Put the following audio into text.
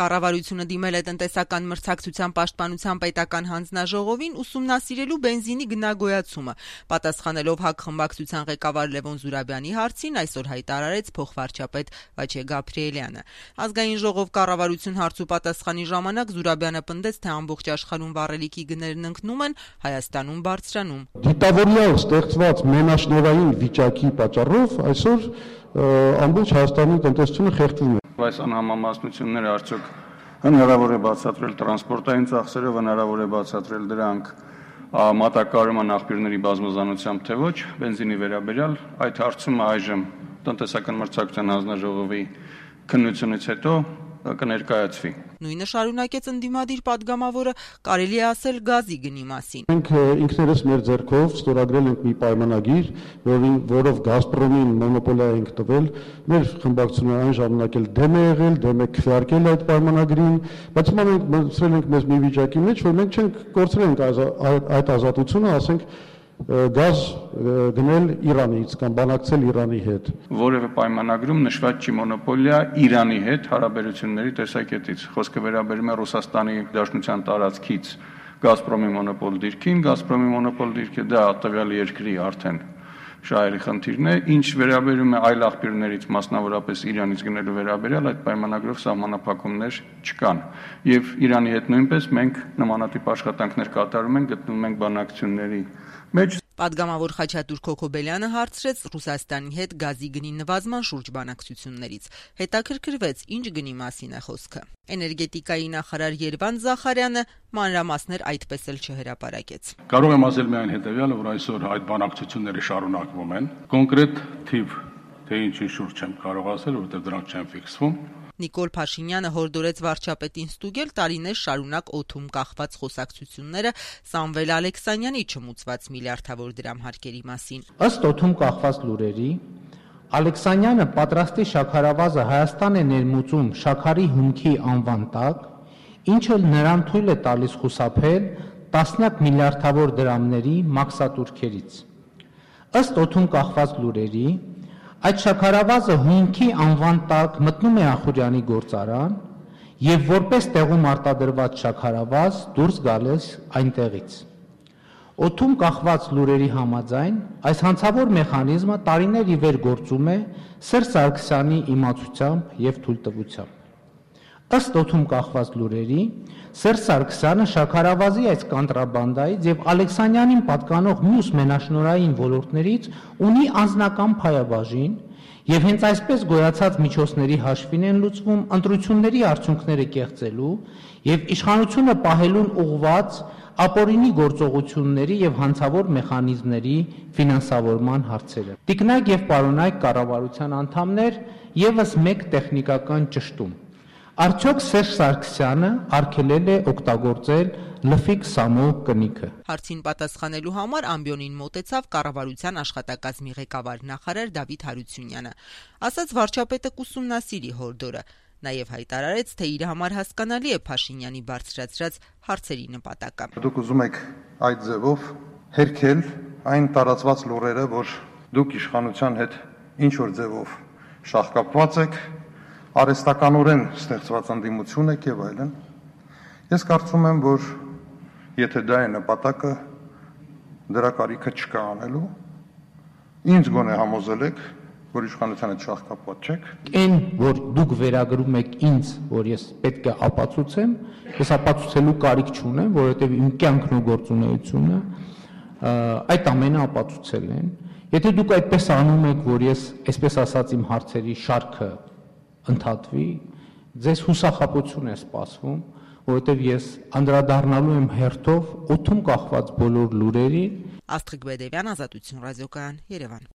Կառավարությունը դիմել է տնտեսական մրցակցության պաշտպանության պետական հանձնաժողովին ուսումնասիրելու բենզինի գնագոյացումը։ Պատասխանելով ՀԱԿ խմբակցության ղեկավար Լևոն Զուրաբյանի հարցին, այսօր հայտարարեց փոխվարչապետ Վաչե Գաբրիելյանը։ Ազգային ժողով կառավարություն հարց ու պատասխանի ժամանակ Զուրաբյանը պնդեց, թե ամբողջ աշխարհում վառելիքի գներն ընկնում են, Հայաստանում բարձրանում։ Դիտավորյալ ստեղծված մենաշնորհային վիճակի պատճառով այսօր ամբողջ Հայաստանի տնտեսությունը խեղդվում է։ Այս անհամամասնությունները արդյոք հնարավոր է բացատրել տրանսպորտային ծախսերով, հնարավոր է բացատրել դրանք մատակարարման աղբյուրների բազմազանությամբ, թե ոչ, բենզինի վերաբերյալ այդ հարցումը այժմ տնտեսական մրցակցության հանձնաժողովի քննությունից հետո կներկայացվի։ Նույնը շարունակեց ընդդիմադիր պատգամավորը, կարելի է ասել գազի գնի մասին։ Մենք ինքներս մեր ձեռքով ստորագրել ենք մի պայմանագիր, որով Գազպրոմին մոնոպոլիա ենք տվել, մեր խմբակցությունը այն ժամանակ էլ դեմ է եղել, դեմ է քվեարկել այդ պայմանագրին, բայց հիմա մենք մտցրել ենք մեզ մի վիճակի մեջ, որ մենք չենք կորցրել այդ ազատությունը, ասենք գազ գնել Իրանից կամ բանակցել Իրանի հետ։ Որևէ պայմանագրում նշված չի մոնոպոլիա Իրանի հետ հարաբերությունների տեսակետից։ Խոսքը վերաբերում է Ռուսաստանի Դաշնության տարածքից Գազպրոմի մոնոպոլ դիրքին, Գազպրոմի մոնոպոլ դիրքը դա տվյալ երկրի արդեն շահերի խնդիրն է, ինչ վերաբերում է այլ աղբյուրներից, մասնավորապես Իրանից գնելու վերաբերյալ, այդ պայմանագրով սահմանափակումներ չկան։ Եվ Իրանի հետ նույնպես մենք նմանատիպ աշխատանքներ կատարում ենք, գտնվում ենք բանակցությունների մեջ։ Պատգամավոր Խաչատուր Քոքոբելյանը հարցրեց Ռուսաստանի հետ գազի գնի նվազման շուրջ բանակցություններից։ Հետաքրքրվեց, ինչ գնի մասին է խոսքը։ Էներգետիկայի նախարար Երվանդ Զախարյանը մանրամասներ այդպես էլ չհրապարակեց։ Կարող եմ ասել միայն հետևյալը, որ այսօր այդ բանակցությունները շարունակվում են։ Կոնկրետ թիվ, թե ինչի շուրջ չեմ կարող ասել, որովհետև դրանք չեն ֆիքսվում։ Նիկոլ Փաշինյանը հորդորեց վարչապետին ստուգել տարիներ շարունակ օդում կախված խոսակցությունները Սամվել Ալեքսանյանի չմուծված միլիարդավոր դրամ հարկերի մասին։ Ըստ օդում կախված լուրերի, Ալեքսանյանը պատրաստի շաքարավազը Հայաստան է ներմուծում շաքարի հումքի անվան տակ, ինչը նրան թույլ է տալիս խուսափել տասնյակ միլիարդավոր դրամների մաքսատուրքերից։ Ըստ օդում կախված լուրերի, այդ շաքարավազը հումքի անվան տակ մտնում է Ախուրյանի գործարան եւ որպես տեղում արտադրված շաքարավազ դուրս գալիս այնտեղից։ Օդում կախված լուրերի համաձայն այս հանցավոր մեխանիզմը տարիներ ի վեր գործում է Սերժ Սարգսյանի իմացությամբ եւ թույլտվությամբ։ Ըստ օդում կախված լուրերի, Սերժ Սարգսյանը շաքարավազի այս կոնտրաբանդայից եւ Ալեքսանյանին պատկանող մյուս մենաշնորհային ոլորտներից ունի անձնական փայաբաժին եւ հենց այսպես գոյացած միջոցների հաշվին են լուծվում ընտրությունների արդյունքները կեղծելու եւ իշխանությունը պահելուն ուղղված ապօրինի գործողությունների եւ հանցավոր մեխանիզմների ֆինանսավորման հարցերը։ Տիկնայք եւ պարոնայք կառավարության անդամներ եւս մեկ տեխնիկական ճշտում։ Արդյոք Սերժ Սարգսյանը արգելել է օգտագործել լֆիկ Սամո կնիքը։ Հարցին պատասխանելու համար ամբիոնին մոտեցավ կառավարության աշխատակազմի ղեկավար նախարար Դավիթ Հարությունյանը։ Ասաց վարչապետը կուսումնասիրի հորդորը, նաև հայտարարեց, թե իր համար հասկանալի է Փաշինյանի բարձրացրած հարցերի նպատակը։ Դուք ուզում եք այդ ձևով հերքել այն տարածված լուրերը, որ դուք իշխանության հետ ինչ որ ձևով շահկապված եք, արհեստականորեն ստեղծված ընդդիմություն եք եւ այլն։ Ես կարծում եմ, որ եթե դա է նպատակը, դրա կարիքը չկա անելու։ Ինձ գոնե համոզել եք, որ իշխանության հետ շահկապված չեք։ Այն, որ դուք վերագրում եք ինձ, որ ես պետք է ապացուցեմ, ես ապացուցելու կարիք չունեմ, որովհետեւ իմ կյանքն ու գործունեությունը այդ ամենը ապացուցել են։ Եթե դուք այդպես անում եք, որ ես, այսպես ասած, իմ հարցերի շարքը ընդհատվի, ձեզ հուսախաբություն է սպասվում, որովհետև ես անդրադառնալու եմ հերթով օդում կախված բոլոր լուրերին։ Աստղիկ Բեդևյան, Ազատություն ռադիոկայան, Երևան։